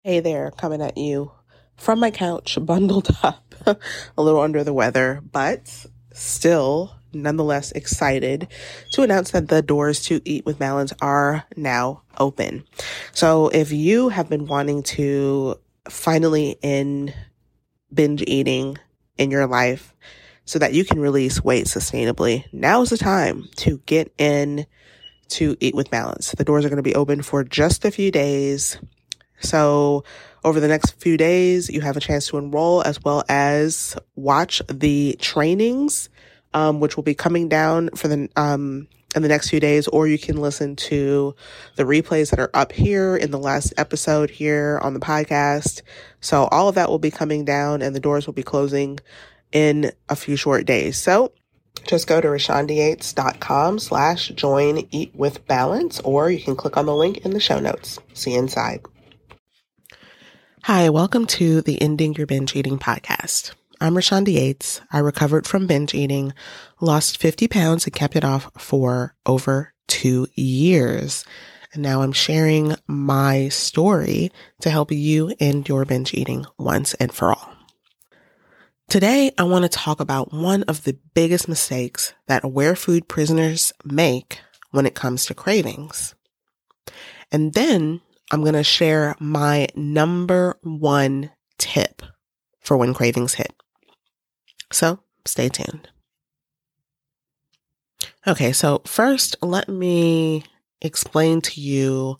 Hey there, coming at you from my couch, bundled up, a little under the weather, but still nonetheless excited to announce that the doors to Eat with Balance are now open. So if you have been wanting to finally end binge eating in your life so that you can release weight sustainably, now is the time to get in to Eat with Balance. The doors are going to be open for just a few days. So over the next few days, you have a chance to enroll as well as watch the trainings, which will be coming down for in the next few days, or you can listen to the replays that are up here in the last episode here on the podcast. So all of that will be coming down and the doors will be closing in a few short days. So just go to RashonDyates.com/join Eat with Balance, or you can click on the link in the show notes. See you inside. Hi, welcome to the Ending Your Binge Eating podcast. I'm Rashonda Yates. I recovered from binge eating, lost 50 pounds, and kept it off for over 2 years. And now I'm sharing my story to help you end your binge eating once and for all. Today, I want to talk about one of the biggest mistakes that aware food prisoners make when it comes to cravings. And then I'm going to share my number one tip for when cravings hit. So stay tuned. Okay, so first, let me explain to you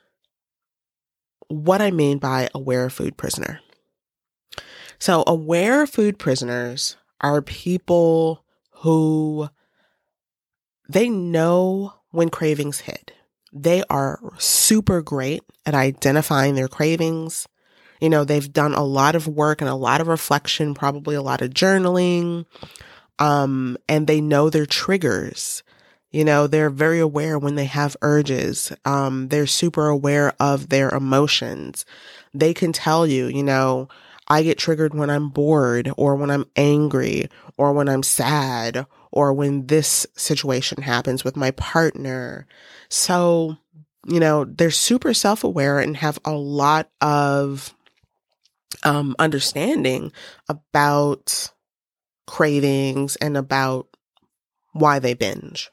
what I mean by aware food prisoner. So aware food prisoners are people who they know when cravings hit. They are super great at identifying their cravings. You know, they've done a lot of work and a lot of reflection, probably a lot of journaling, and they know their triggers. You know, they're very aware when they have urges. They're super aware of their emotions. They can tell you, you know, I get triggered when I'm bored or when I'm angry or when I'm sad or when this situation happens with my partner. So, you know, they're super self-aware and have a lot of understanding about cravings and about why they binge.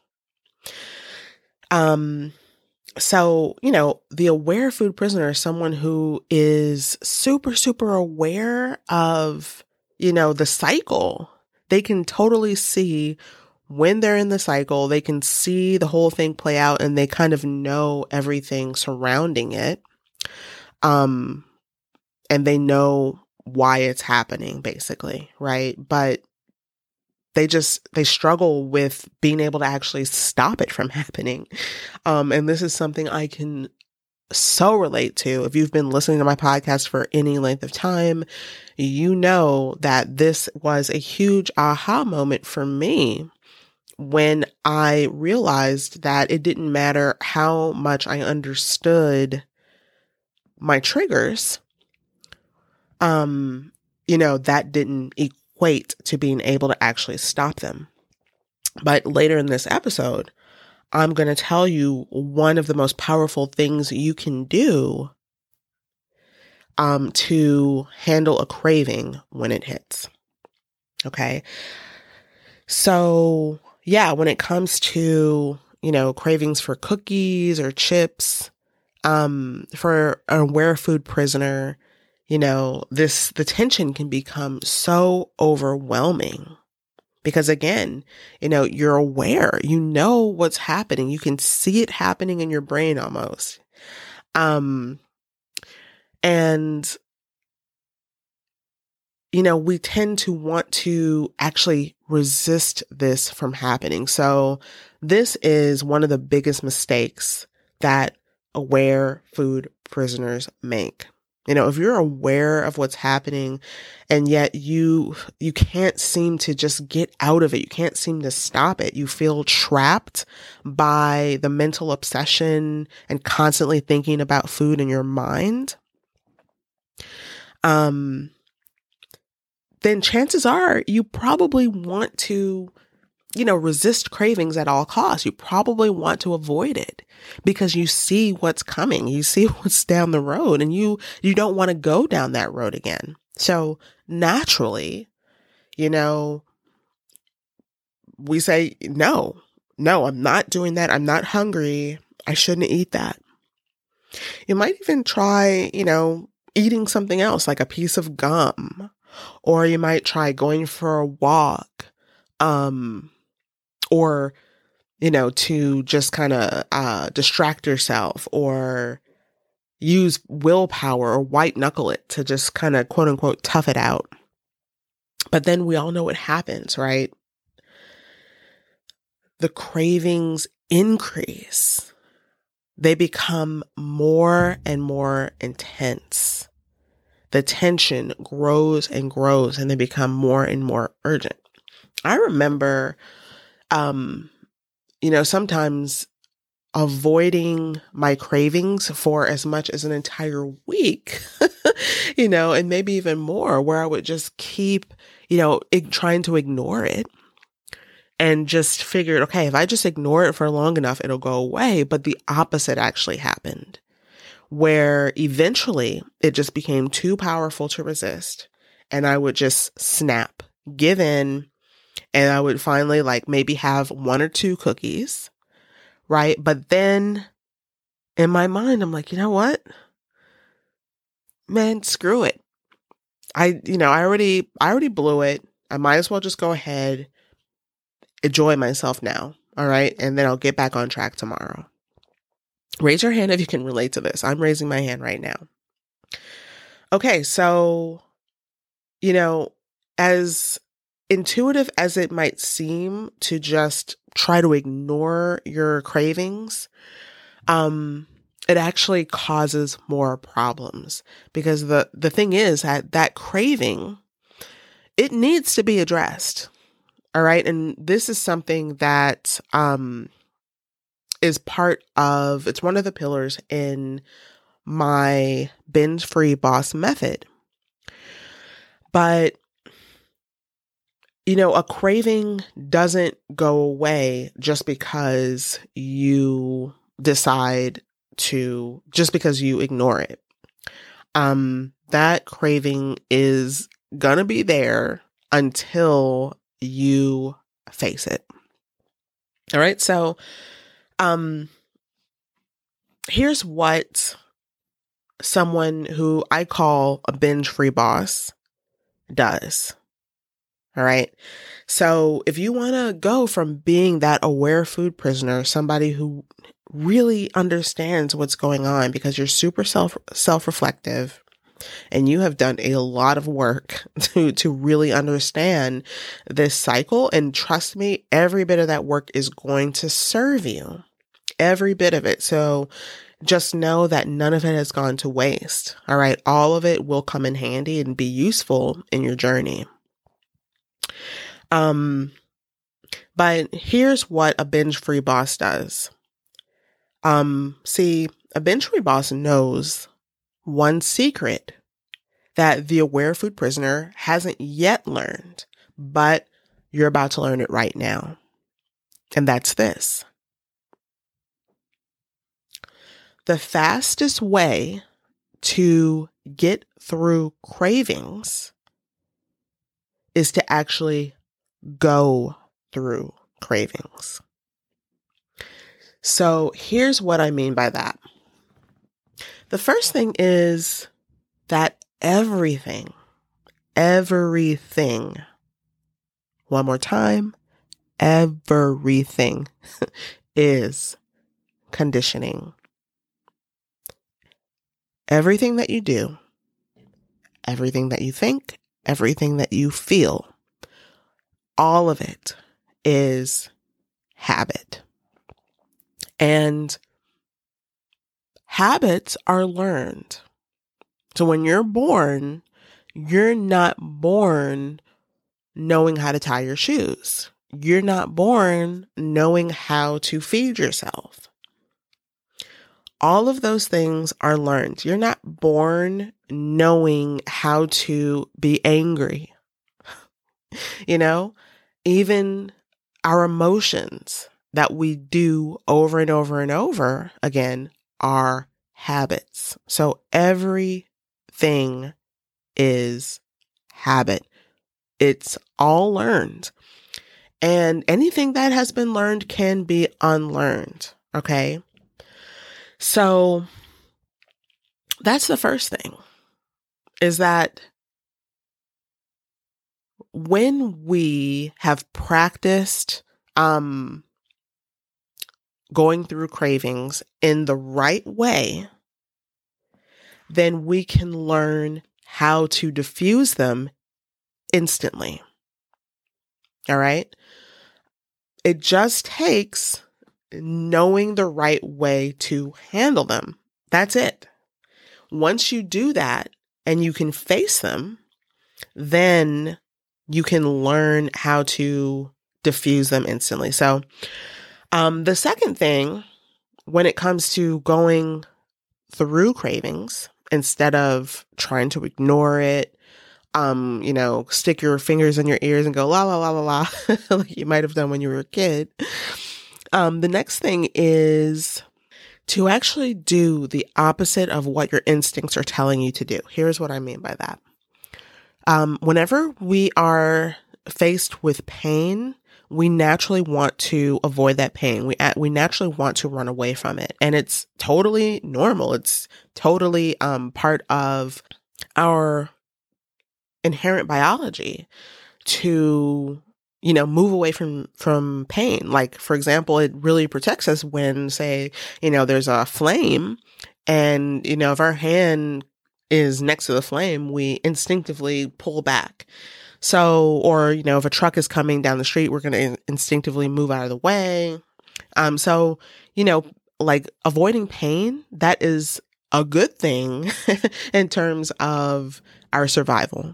So, you know, the aware food prisoner is someone who is super, super aware of, you know, the cycle. They can totally see when they're in the cycle. They can see the whole thing play out and they kind of know everything surrounding it. And they know why it's happening, basically, right? But they struggle with being able to actually stop it from happening. And this is something I can so relate to. If you've been listening to my podcast for any length of time, you know that this was a huge aha moment for me when I realized that it didn't matter how much I understood my triggers. You know, that didn't equate to being able to actually stop them. But later in this episode, I'm going to tell you one of the most powerful things you can do to handle a craving when it hits. Okay. So yeah, when it comes to, you know, cravings for cookies or chips, for an aware food prisoner, you know, the tension can become so overwhelming because again, you know, you're aware, you know what's happening. You can see it happening in your brain almost. And, you know, we tend to want to actually resist this from happening. So this is one of the biggest mistakes that aware food prisoners make. You know, if you're aware of what's happening and yet you can't seem to just get out of it, you can't seem to stop it, you feel trapped by the mental obsession and constantly thinking about food in your mind, then chances are you probably want to resist cravings at all costs. You probably want to avoid it because you see what's coming. You see what's down the road and you don't want to go down that road again. So naturally, we say, no, I'm not doing that. I'm not hungry. I shouldn't eat that. You might even try, eating something else like a piece of gum, or you might try going for a walk, or, to just kind of distract yourself or use willpower or white knuckle it to just kind of quote unquote tough it out. But then we all know what happens, right? The cravings increase. They become more and more intense. The tension grows and grows and they become more and more urgent. I remember, sometimes avoiding my cravings for as much as an entire week, and maybe even more, where I would just keep, trying to ignore it and just figured, okay, if I just ignore it for long enough, it'll go away. But the opposite actually happened, where eventually it just became too powerful to resist. And I would just snap, give in, and I would finally maybe have one or two cookies, right? But then in my mind, I'm like, you know what? Man, screw it. I already blew it. I might as well just go ahead, enjoy myself now. All right. And then I'll get back on track tomorrow. Raise your hand if you can relate to this. I'm raising my hand right now. Okay. So, as intuitive as it might seem to just try to ignore your cravings, it actually causes more problems because the thing is that craving, it needs to be addressed. All right. And this is something that, is it's one of the pillars in my binge-free boss method. But a craving doesn't go away just because you ignore it. That craving is gonna be there until you face it. All right. So, here's what someone who I call a binge-free boss does. All right. So if you want to go from being that aware food prisoner, somebody who really understands what's going on because you're super self-reflective and you have done a lot of work to really understand this cycle. And trust me, every bit of that work is going to serve you. Every bit of it. So just know that none of it has gone to waste. All right. All of it will come in handy and be useful in your journey. But here's what a binge-free boss does. See, a binge-free boss knows one secret that the aware food prisoner hasn't yet learned, but you're about to learn it right now. And that's this. The fastest way to get through cravings is to actually go through cravings. So here's what I mean by that. The first thing is that everything, one more time, everything is conditioning. Everything that you do, everything that you think, everything that you feel, all of it is habit. And habits are learned. So when you're born, you're not born knowing how to tie your shoes. You're not born knowing how to feed yourself. All of those things are learned. You're not born knowing how to be angry. Even our emotions that we do over and over and over again are habits. So everything is habit. It's all learned. And anything that has been learned can be unlearned. Okay. So that's the first thing, is that when we have practiced going through cravings in the right way, then we can learn how to diffuse them instantly. All right. It just takes knowing the right way to handle them. That's it. Once you do that and you can face them, then you can learn how to diffuse them instantly. So, the second thing, when it comes to going through cravings, instead of trying to ignore it, stick your fingers in your ears and go la la la la la, like you might have done when you were a kid. The next thing is to actually do the opposite of what your instincts are telling you to do. Here's what I mean by that. Whenever we are faced with pain, we naturally want to avoid that pain. We naturally want to run away from it. And it's totally normal. It's totally part of our inherent biology to, move away from pain. Like, for example, it really protects us when, say, there's a flame and, if our hand is next to the flame, we instinctively pull back. So, or, if a truck is coming down the street, we're going to instinctively move out of the way. So, like avoiding pain, that is a good thing in terms of our survival.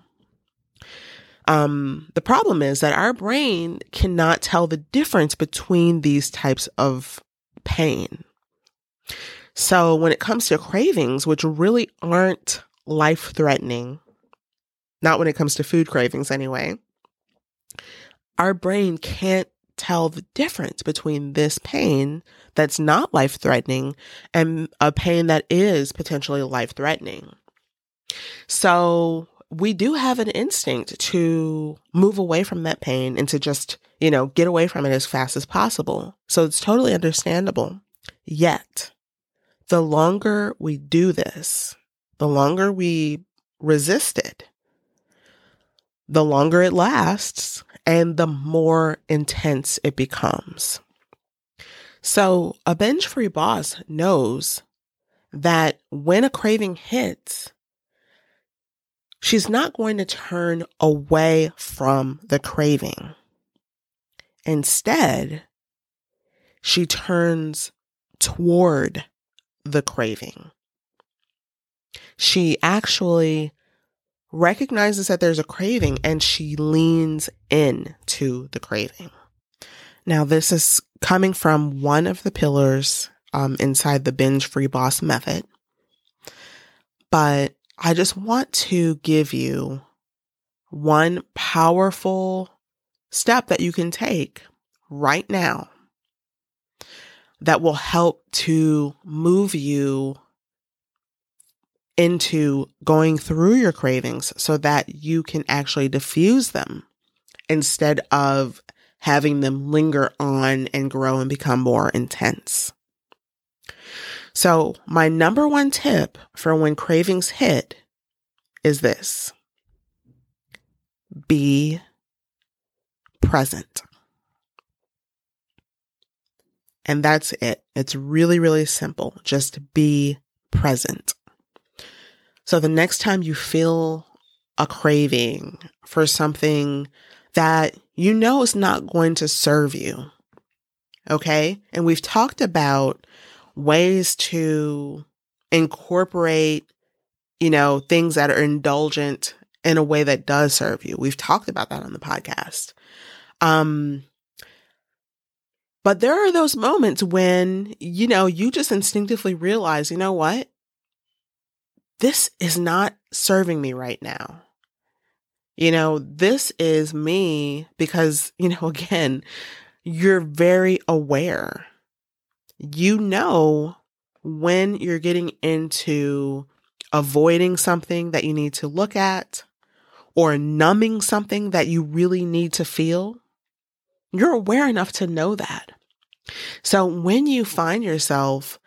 The problem is that our brain cannot tell the difference between these types of pain. So when it comes to cravings, which really aren't life-threatening, not when it comes to food cravings anyway, our brain can't tell the difference between this pain that's not life-threatening and a pain that is potentially life-threatening. So we do have an instinct to move away from that pain and to just, get away from it as fast as possible. So it's totally understandable. Yet, the longer we do this, the longer we resist it, the longer it lasts and the more intense it becomes. So a binge-free boss knows that when a craving hits, she's not going to turn away from the craving. Instead, she turns toward the craving. She actually recognizes that there's a craving and she leans into the craving. Now, this is coming from one of the pillars inside the binge-free boss method. But I just want to give you one powerful step that you can take right now that will help to move you into going through your cravings so that you can actually diffuse them instead of having them linger on and grow and become more intense. So my number one tip for when cravings hit is this: be present. And that's it. It's really, really simple. Just be present. So the next time you feel a craving for something that you know is not going to serve you, okay? And we've talked about ways to incorporate, things that are indulgent in a way that does serve you. We've talked about that on the podcast. But there are those moments when, you just instinctively realize, you know what? This is not serving me right now. This is me because, again, you're very aware. You know when you're getting into avoiding something that you need to look at or numbing something that you really need to feel. You're aware enough to know that. So when you find yourself,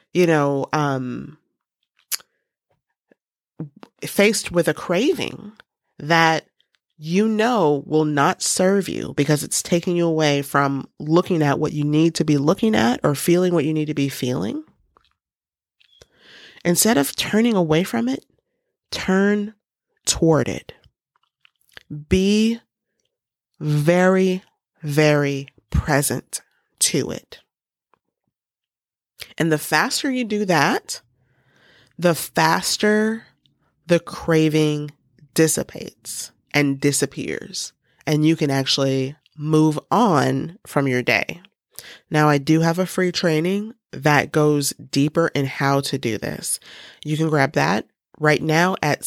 faced with a craving that will not serve you because it's taking you away from looking at what you need to be looking at or feeling what you need to be feeling, instead of turning away from it, turn toward it. Be very, very present to it. And the faster you do that, the faster the craving dissipates and disappears, and you can actually move on from your day. Now, I do have a free training that goes deeper in how to do this. You can grab that right now at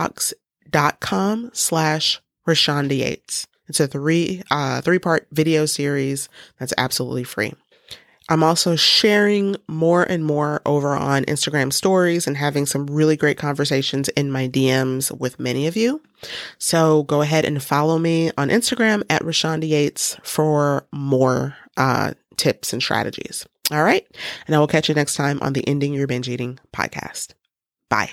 sendfox.com/Rashonda Yates. It's a three-part video series that's absolutely free. I'm also sharing more and more over on Instagram stories and having some really great conversations in my DMs with many of you. So go ahead and follow me on Instagram at Rashonda Yates for more tips and strategies. All right. And I will catch you next time on the Ending Your Binge Eating podcast. Bye.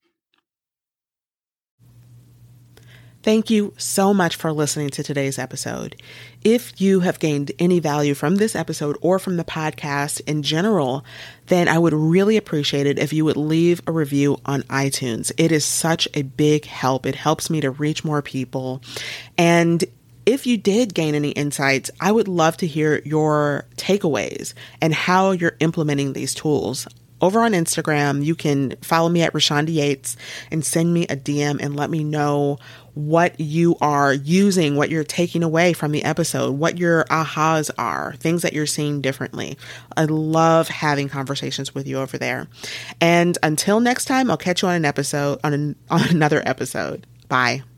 Thank you so much for listening to today's episode. If you have gained any value from this episode or from the podcast in general, then I would really appreciate it if you would leave a review on iTunes. It is such a big help. It helps me to reach more people. And if you did gain any insights, I would love to hear your takeaways and how you're implementing these tools. Over on Instagram, you can follow me at Rashonda Yates and send me a DM and let me know what you are using, what you're taking away from the episode, what your ahas are, things that you're seeing differently. I love having conversations with you over there. And until next time, I'll catch you on another episode. Bye.